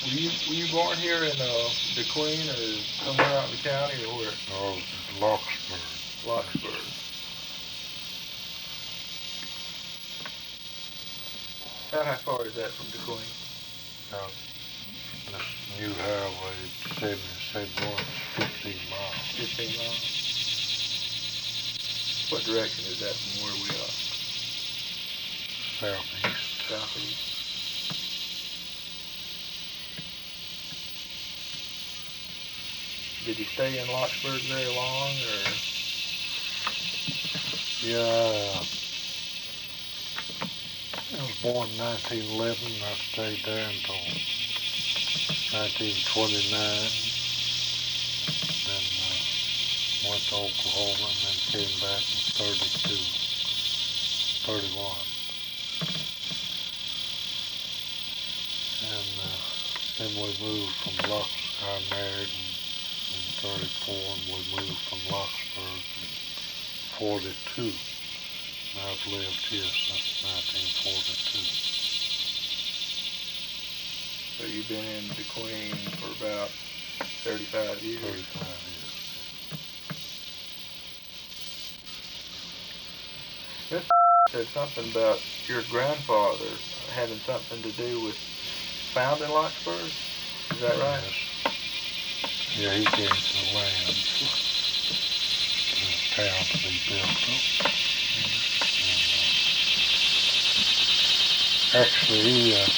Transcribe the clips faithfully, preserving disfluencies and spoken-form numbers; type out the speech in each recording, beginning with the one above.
Were you, were you born here in uh, DeQueen or somewhere out in the county or where? I was in Locksburg. Locksburg. About how far is that from DeQueen? Now, this new highway, seventy-seven, fifteen miles. fifteen miles. What direction is that from where we are? Southeast. Southeast. Did you stay in Locksburg very long, or? Yeah, I was born in nineteen eleven, and I stayed there until nineteen twenty-nine. Then uh, went to Oklahoma, and then came back in thirty-two, thirty-one. And uh, then we moved from Lux. I married in, in thirty-four, and we moved from Locksburg in forty-two. And I've lived here since nineteen forty-two. So you've been in DeQueen for about thirty-five years? thirty-five years. Miss said something about your grandfather having something to do with founding Locksburg. Is that right? Yes. Yeah, he gave the land for the town to be built up. And, uh, actually, he, uh,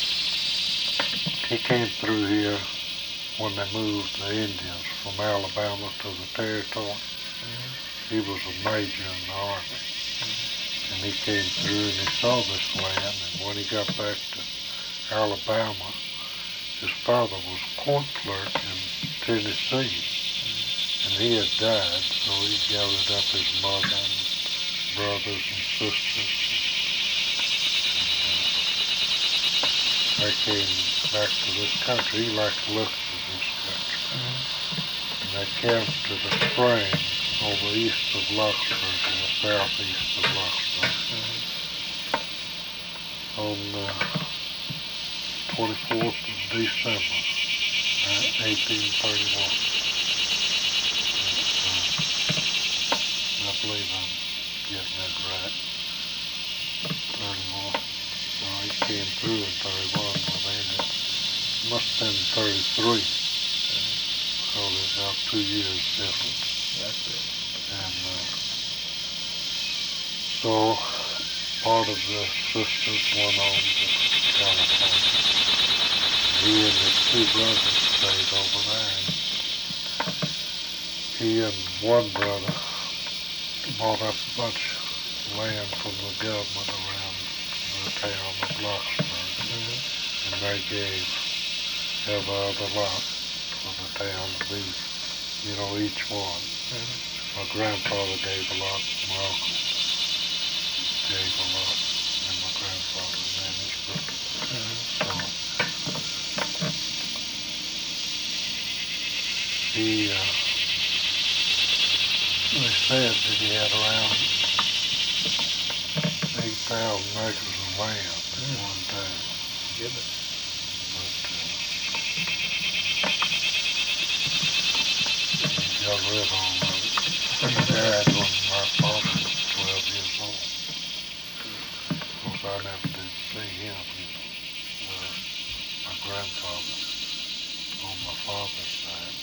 he came through here when they moved the Indians from Alabama to the territory. Mm-hmm. He was a major in the army. And he came through and he saw this land, and when he got back to Alabama, his father was a court clerk in Tennessee, and he had died, so he gathered up his mother and brothers and sisters. And, uh, they came back to this country. He liked to look at this country. Mm-hmm. And they camped to the spring over east of Locksburg, in the southeast of Locksburg. Mm-hmm. On uh, twenty-fourth of December, eighteen thirty-one. Uh, I believe I'm getting that right. thirty-one. So he came through in thirty-one, but then it must have been thirty-three. Because it's about two years different. That's it. And uh, so part of the sisters went on to California. He and his two brothers stayed over there. And he and one brother bought up a bunch of land from the government around the town of Locksburg. Mm-hmm. And they gave every other lot for the town to be, you know, each one. Mm-hmm. My grandfather gave a lot, my uncle gave a lot, and my grandfather managed it. Mm-hmm. So he, uh, they said that he had around eight thousand acres of land at mm. one time. Goodness. But uh, he got rid of all of it. He died when my father was twelve years old. Of course, I never did see him, you know, uh, my grandfather on my father's side.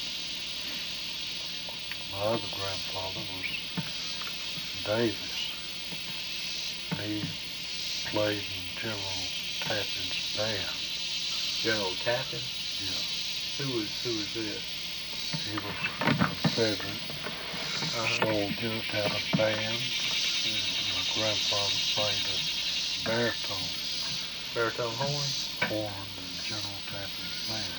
My other grandfather was Davis. He played in General Tappan's band. General Tappan? Yeah. Who was who was this? He was a Confederate uh-huh. soldier, had a band. And my grandfather played a baritone. Baritone horn? Horn in General Tappan's band.